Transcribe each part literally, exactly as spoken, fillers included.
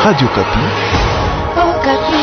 Radio Kapi. Oh, Kapi.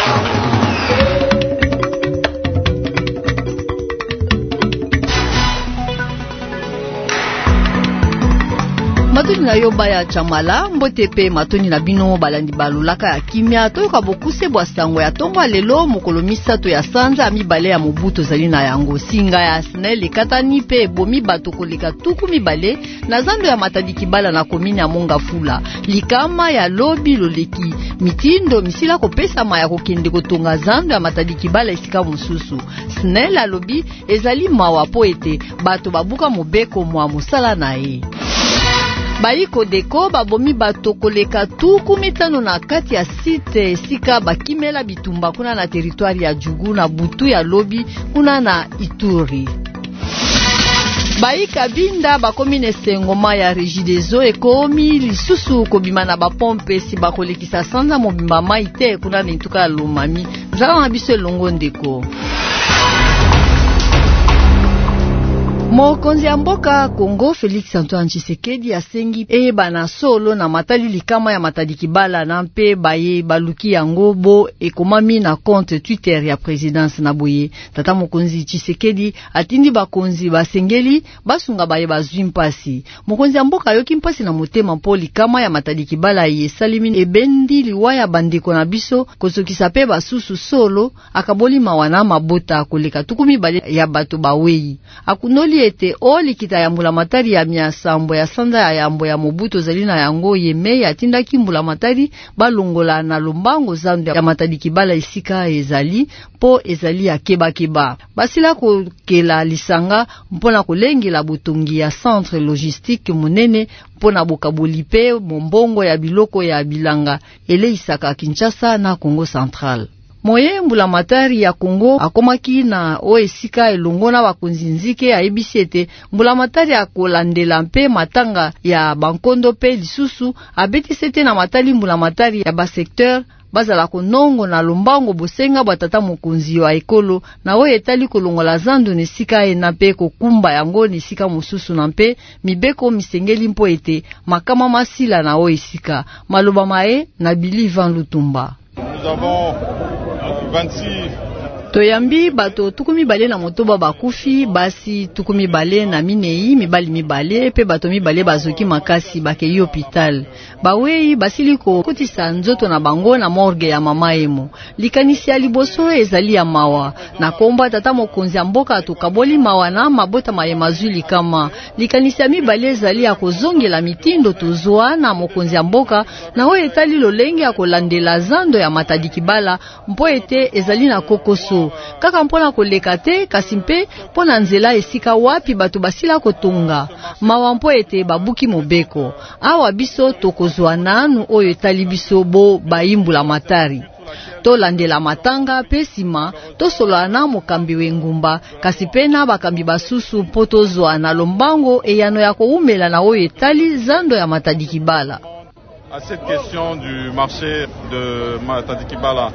Matoni na yoba ya chamala mbote pe matoni na bino balandi balulaka ya kimia toyoka bokuse bwa sango ya tomba lelo mokolo misato ya sanza mibale ya mobuto zali na yango singa ya Snel ekatani pe bomi bato koleka tuku mibale na zando ya Matadi Kibala na komini ya Mongafula likama ya lobi loleki mitindo misila kopesa maya kokende kotonga zando ya Matadi Kibala esika mosusu Snel alobi ezali mawa po ete bato babuka mobeko mwa mosala na ye. Baiko deko babomi bato koleka tuku mitano na kati ya site esika bakimela bitumba kuna na teritwari ya Jugu na butu ya lobi kuna na Ituri. Baika binda bakomine sengoma ya Regideso ekomi lisusu kobima na bapompe si bakolekisa sanza mobimba mai te kuna na ntuka ya Lomami zala biso longo ndeko. Mokonzi ya mboka Kongo Félix Antoine Tshisekedi asengi eyeba na solo na matali likama ya Matadi Kibala na mpe baye baluki yango bo ekomami na compte Twitter ya présidence na boye. Tata mokonzi Tshisekedi atindi bakonzi basengeli basunga baye bazwi mpasi. Mokonzi ya mboka yoki mpasi na motema mpo likama ya Matadi Kibala yesalimi ebendi liwa ya bandeko na biso kozokisa pe basusu solo akaboli mawana mabota koleka tukumi bale ya bato bawei. Akunoli ete olikita ya mbulamatari ya miasambo ya sanda ya yambo ya mobuto zali na yango yeme ya tindaki mbulamatari balongola na lombango zando ya Matadi Kibala isika ezali po ezali ya keba keba. Basila kokela lisanga mpona kolengela butongi ya centre logistique munene mpona bokaboli pe mombongo ya biloko ya bilanga ele isaka Kinshasa na Congo Central. Moye mbulamatari ya Kongo akomaki na o esika elongo na bakonzi nzike ayebisi ete mbulamatari akolandela mpe matanga ya bankondo pe lisusu abetisi ete na matali mbulamatari ya basekteur bazala konongo na lombango bosenga batata mokonzi wa ekolo na o etali kolongola zando nesika ena pe kokumba yango nesika mosusu na mpe mibeko misengeli mpo ete makama masila na o esika maloba mae na Bili Van Lutumba. Nous avons vingt-six Toyambi bato tukumi bale na motoba bakufi basi tukumi bale na minei mibali mibale pe bato mibale bazoki makasi bakei hôpital bawei basiliko kutisa nzoto na bango na morgue ya mama emo likanisi ya liboso ezali ya mawa na komba tata mokonzi ya mboka tukaboli mawa na mabota mayemazuli kama likanisi ya mibale ezali ya kozongela mitindo tozwa na mokonzi ya mboka na o etali lolenge ya kolandela zando ya Matadi Kibala mpo ete ezali na kokoso kaka mpona koleka te kasi mpe mpona nzela esika wapi bato basila kotunga mawa mpo ete babuki mobeko awa biso tokozwa nanu oyo etali biso bo bayimbula matari tolandela matanga pe sima tosolola na mokambi wengumba kasi pe na bakambi basusu mpo tozwa na lombango eyano ya koumela na oyo etali zando ya Matadi Kibala. À cette question du marché de Matadi Kibala,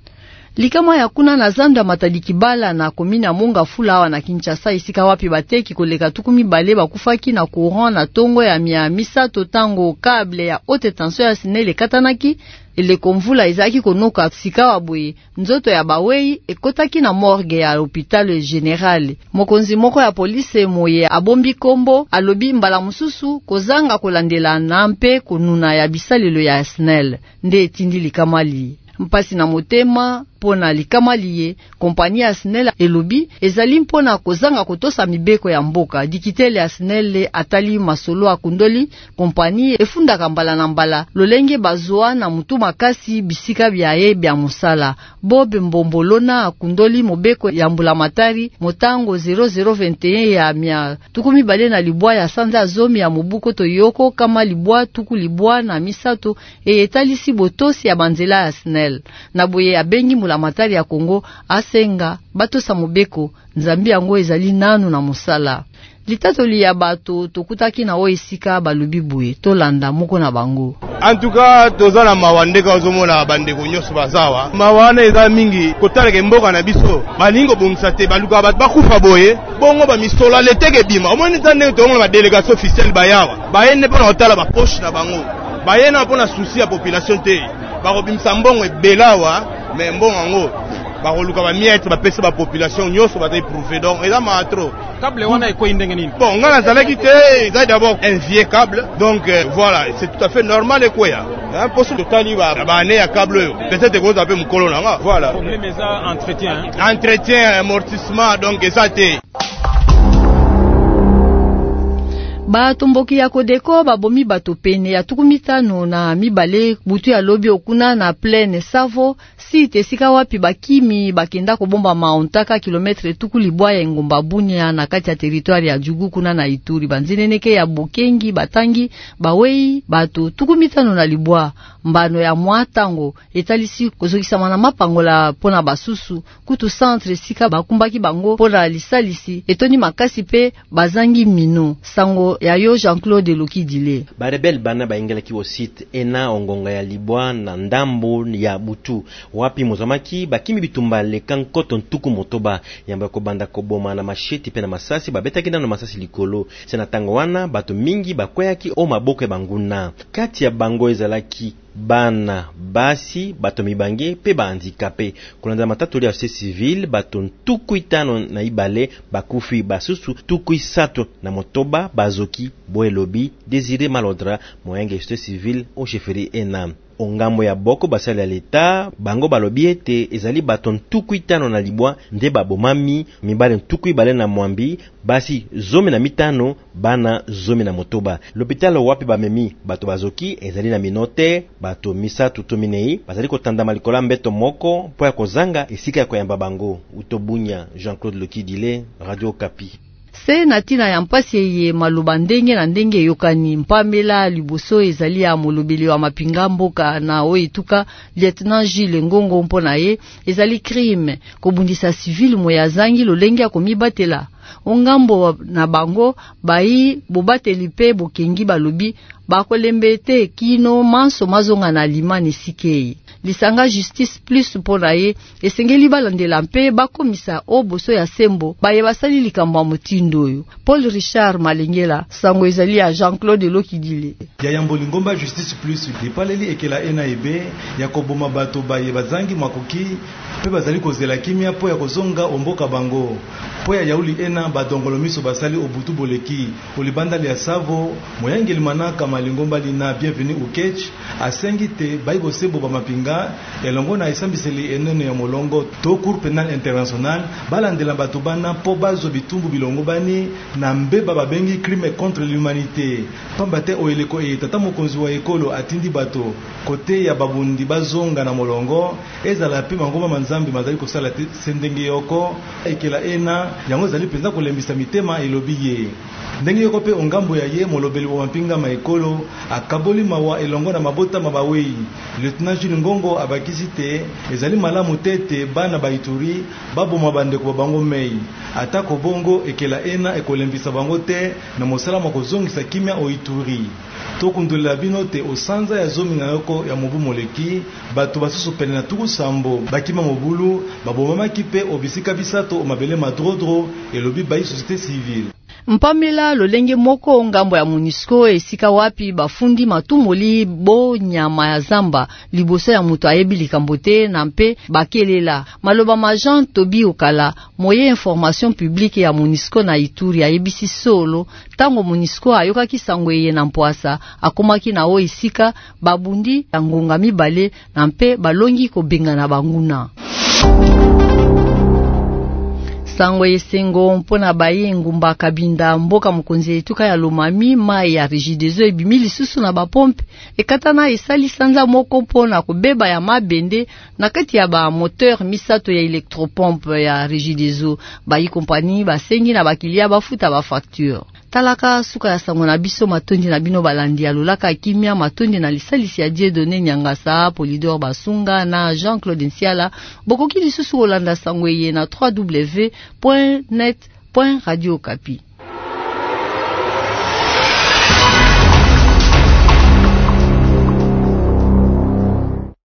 likama ya kuna na zando ya Matadi Kibala na komina Mongafula awa na Kinshasa isika wapi bateki koleka tukumi bale bakufaki na courant na tongo ya mia misato tango kable ya haute tension ya Snel katanaki ele konvula ezaki konoka sika wabwe nzoto ya bawei ekotaki na morgue ya hôpital général. Mokonzi moko ya police moye abombi kombo alobi mbala mususu kozanga kolandela na mpe konuna ya bisalelo ya Snel nde etindi likamali mpasi na motema pona likamaliye kompani ya Snel elobi ezali mpona kozanga kotosa mibeko ya mboka dikitele ya Snel atali masolo akundoli kompani efundaka mbala na mbala lolenge bazwa na mutu makasi bisika byaye bya musala Bob Mbombolona akundoli mobeko ya mbulamatari motango zero zero vingt et un ya mia tukumi bale na libwa ya sanza zomi ya mobuko toyoko kama libwa tuku libwa na misato e etalisi botosi ya banzela ya Snel na boye abengi mbulamatari ya Kongo asenga batosa mobeko nzambi yango ezali nanu na musala. Litatoli ya bato tokutaki na o esika balubi buye tolanda moko na bango. En tout cas tozana mawandeka ozomona bandeko nyoso bazawa mawana eza mingi kotaleke mboka na biso balingo bongisa te baluka bato bakufa boye bongo bamisola leteke bima omoni tande tongona ba délégation officielle bayawa bayene pona otala ba poche na bango bayena pona souci ya population te bakobimisa mbongo ebelawa mais mbongo yango bakoluka bamiete bapesa bapopulation nyonso bata éprouvé donc eza maa trop. Câble wana ekoyi ndenge nini? Bon nga nazalaki te eza d'abord un vieux câble donc euh, voilà c'est tout à fait normal ekweya impossible totali baane ya câble oyo peut-être ekoza mpe mokolo nanga voilà. Problème eza entretien entretien amortissement donc eza te. Batomboki ya Kodeko babomi bato pene ya tuku mitano na mibale butu ya lobi okuna na plaine Savo site sika wapi bakimi bakenda kobomba maontaka kilometre tuku libwa ya ngomba Bunia na kati ya territoire ya Jugu kuna na Ituri banzineneke ya Bokengi Batangi Bawei bato tuku mitano na libwa mbano ya mwatango etalisi kozokisama na mapangola pona basusu kutu centre sika bakumbaki bango pona lisalisi etoni makasi pe bazangi mino sango ya yo Jean-Claude Lokidile. Barebel bana baingelaki au site ena ongonga ya libwa na ndambo ya butu wapi mozamaki bakimi bitumba lekan koton tuku motoba yamba ko banda koboma na macheti pe na masasi babetaki na masasi likolo sena tango wana bato mingi bakweyaki o maboko ya banguna kati ya bango ezalaki bana basi bato mibange pe ba handicapé kulanda matatoli ya société civile bato tuku itano na ibale bakufi basusu tuku isato na motoba bazoki boelobi Désiré Malodra moyenge société civile au chefferie ena ongambo ya boko basali ya leta bango balobi ete ezali bato ntuku itano na libwa nde babomami mibale ntuku ibale na mwambi basi zomi na mitano bana zomi na motoba l'hôpital wapi bamemi bato bazoki ezali na minote bato misatu to minei bazali kotanda malikola mbeto moko po ya kozanga esika ya koyamba bango utobunya Jean-Claude Lokidile Radio Okapi. Se natina ya mpasi ye maluba ndenge na ndenge yokani mpamela liboso ezali ya molobeli wa mapinga mboka na oituka lieutenant Gilles Ngongo mpona ye ezali crime kobundisa civil moya zangi lolenge ya komibatela ongambo na bango bayi bobateli pe bokengi balobi bakolembe te kino manso mazonga na limani sikei lisanga justice plus mpona ye esengeli balandela mpe bakomisa oboso ya sembo baye basali likambo ya motindo oyo. Paul Richard Malengela sango ezali ya Jean-Claude Lokidile. Ya yambo lingomba justice plus depaleli ekela ena ebe ya koboma bato baye bazangi makoki pe bazali kozela kimia po ya kozonga omboka bango po ya yauli ena badongolo miso basali obutu boleki olibanda ya Savo moyangeli manaka malingomba lina bienvenue au Ketch asengi te bayi sebo ba mapinga elongo na esambiseli enene ya molongo to cour penal international balandela bato bana po bazo bitumbu bilongo bani na mbeba babengi crime contre l'humanité pamba te oeleko e tata mokonzi wa ekolo atindi bato kote ya babundi bazonga na molongo ezala pe mangoma manzambi mazali kosala te sendenge yoko ekela ena yango zali penza kolembisa mitema elobi ye ndenge yoko pe ongambo ya ye molobeli wa mpinga maekolo akaboli mawa elongo na mabota mabawei lieutenant Gilles Ngongo abakisi te ezali malamu tete bana baituri baboma bandeko bango mei atako bongo ekela ena ekolembisa bango te na mosala makozongisa kimia oituri tokundolela bino te osanza ya zomi na yoko ya mobu moleki bato basusu pene na tuku sambo bakima mobulu babomamaki pe obisika bisato omabele madrodro elobi bayi société civile. Mpamela lolenge moko ngambo ya MONUSCO esika wapi bafundi matumoli bo nyama ya zamba liboso ya mutu ayebi likambo te na mpe bakelela maloba ma Jean Tobi Okala moye information publique ya MONUSCO na Ituri ayebisi solo tango MONUSCO ayokaki sango ye na mpwasa akomaki na o esika babundi ya ngonga mibale na mpe balongi kobenga na banguna. Sango esengo mpona baye ngumba kabinda mboka mokonzi etuka ya Lomami mai ya Regideso ebimili susu na bapompe ekatana esali sanza moko mpona kobeba ya mabende na kati ya ba moteur misato ya electropompe ya Regideso bayi kompani basengi na bakilia bafuta ba facture. Talaka suka ya sango na biso matondi na bino balandi ya lolaka kimia matondi na lisalisi ya Dieudonné Nyangasa Polidor Basunga na Jean-Claude Nsiala bokoki lisusu olanda sango ye na w w w point net point radio okapi.